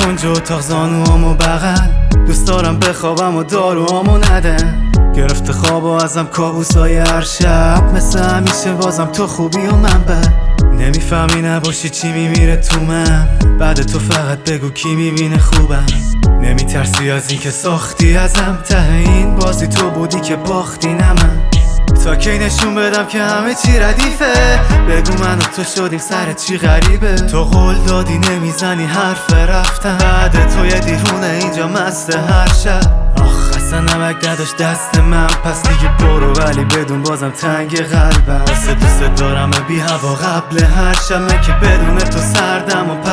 کنج اتاق زانوامو بغل، دوست دارم بخوابم و داروامو ندن. گرفته خواب و ازم کابوسای هر شب، مثل همیشه بازم تو خوبی و من بد. نمیفهمی نباشی چی میمیره تو من، بعد تو فقط بگو کی میبینه خوبم. نمیترسی از این که ساختی ازم، ته این بازی تو بودی که باختی نه من. تا کی نشون بدم که همه چی ردیفه، بگو من و تو شدیم سر چی غریبه. تو قول دادی نمیزنی حرف رفتن، بعد تو یه دیوونه اینجا مست هر شب. آخ اصلا نمک نداشت دست من، پس دیگه برو ولی بدون بازم تنگ قلبم. واسه دوست دارم بی هوا قبل هر شب، که بدون تو سردم و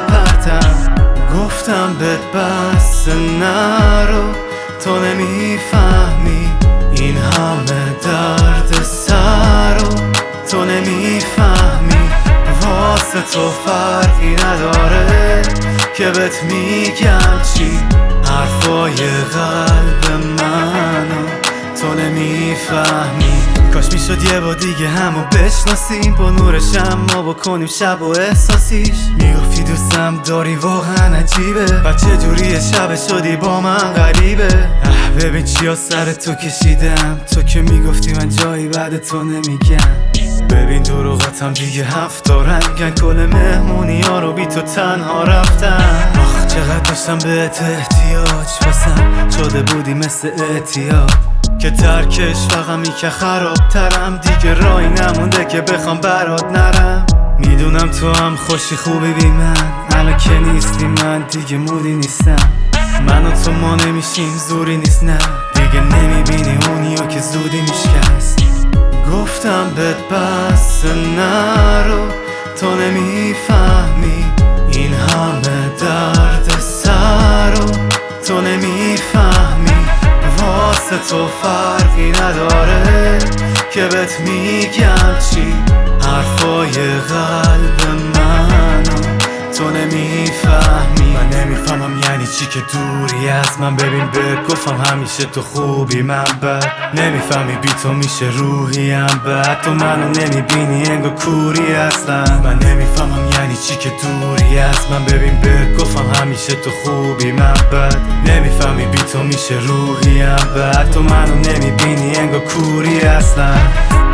پرتم. گفتم بهت بس نرو، تو نمیفهمی این همه درد سر رو، تو نمیفهمی. واسه تو فرقی نداره که بهت میگم چی، حرفای قلب منو تو نمیفهمی. کاش میشد یه با دیگه همو بشناسیم، با نور شمع بکنیم شب و احساسیش. میگفتی دوستم داری واقعا عجیبه، بچه جوری شب شدی با من غریبه. ببین چیا سر تو کشیدم، تو که میگفتی من جایی بعد تو نمیگم. ببین دروغاتم دیگه 7 رنگن، کل مهمونی ها رو بی تو تنها رفتم. آخ چقدر داشتم بهت احتیاج، واسم شده بودی مثل اعتیاد، که ترکش فقط میکه خرابترم. دیگه راهی نمونده که بخوام برات نرم. میدونم تو هم خوشی خوبی بی من، الان که نیستی من دیگه مودی نیستم. من و تو ما نمیشیم زوری نیست نه، دیگه نمیبینی اونیو که زودی میشکست. گفتم بهت بس نرو، تو نمیفهمی این همه درد سر رو، تو نمیفهمی. واسه تو فرقی نداره که بهت میگم چی، حرفای قلب منو تو نمیفهمی. من نمیفهمم یعنی چی که دوری از من، ببین بهت گفتم همیشه تو خوبی من بد. نمیفهمی بی تو میشه روحیم بد، تو منو نمیبینی انگار کوری اصلا. من نمیفهمم یعنی چی که دوری از من، ببین بهت گفتم همیشه تو خوبی من بد. نمیفهمی بی تو میشه روحیم بد، تو منو نمیبینی انگار کوری اصلا.